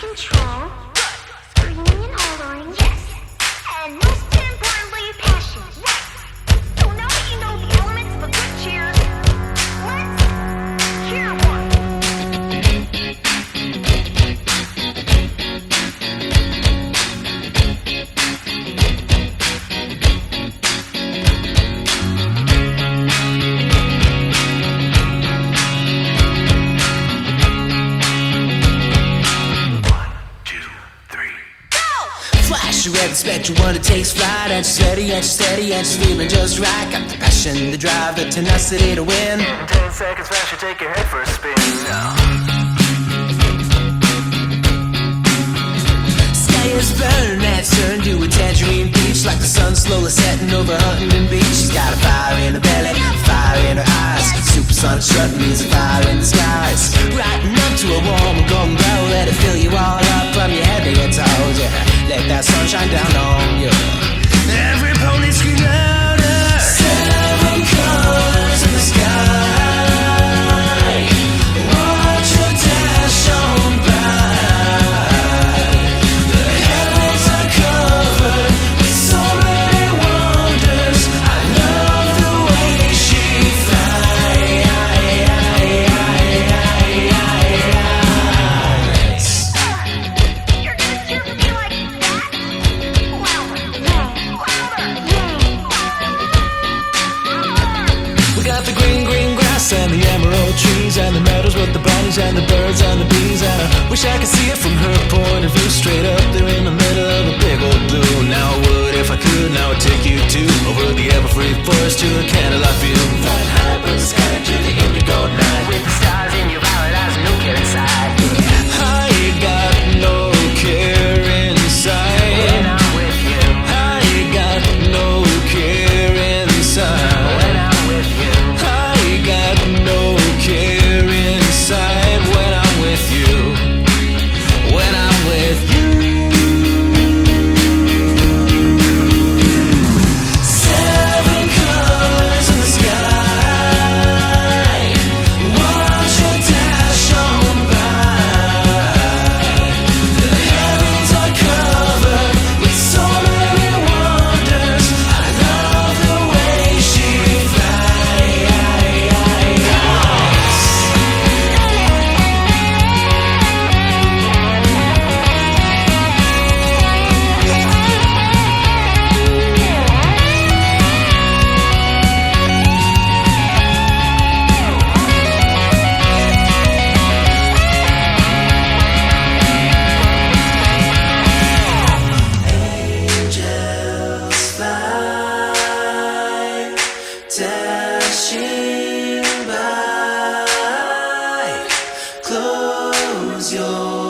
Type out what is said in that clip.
control, screaming and hollering, yes, and most importantly, passion, yes. So now that you know the elements of a good cheer, let's cheer one. Flash, you read the spectrum, one that takes flight. And she's steady, and she's steady, and she's feeling just right. Got the passion, the drive, the tenacity to win. In 10 seconds flash, you take your head for a spin. Sky is burning, and it's turned to a tangerine peach. Like the sun slowly setting over Huntington Beach. She's got a fire in her belly, fire in her eyes. Supersonic strut means a fire in the skies. Riding up to a warm and golden glow. Let it fill you all up from your head to your toes, yeah. Let that sun shine down on you. Every pony scream louder. 7 colors in the sky. Watch your dash on by. The heavens are covered with so many wonders. I love the way she flies. You're gonna cheer for me like that? Louder, louder. We got the green, green grass and the emerald trees and the meadows with the bunnies and the birds and the bees. And I wish I could see it from her point of view, straight up there in the middle of a big old blue. Now I would if I could, now I'd take you to over the ever-free forest to a candlelight view. Flying high above the sky to the indigo night with the stars in your violet eyes and no care inside. I ain't got no care inside when I'm with you. I ain't got no care inside when I'm with you. I ain't got no care inside when I'm with you. When I'm with you. 7 colors in the sky. Watch your dash on by. The heavens are covered with so many wonders. I love the way she flies. Angels fly, dashing by. Close your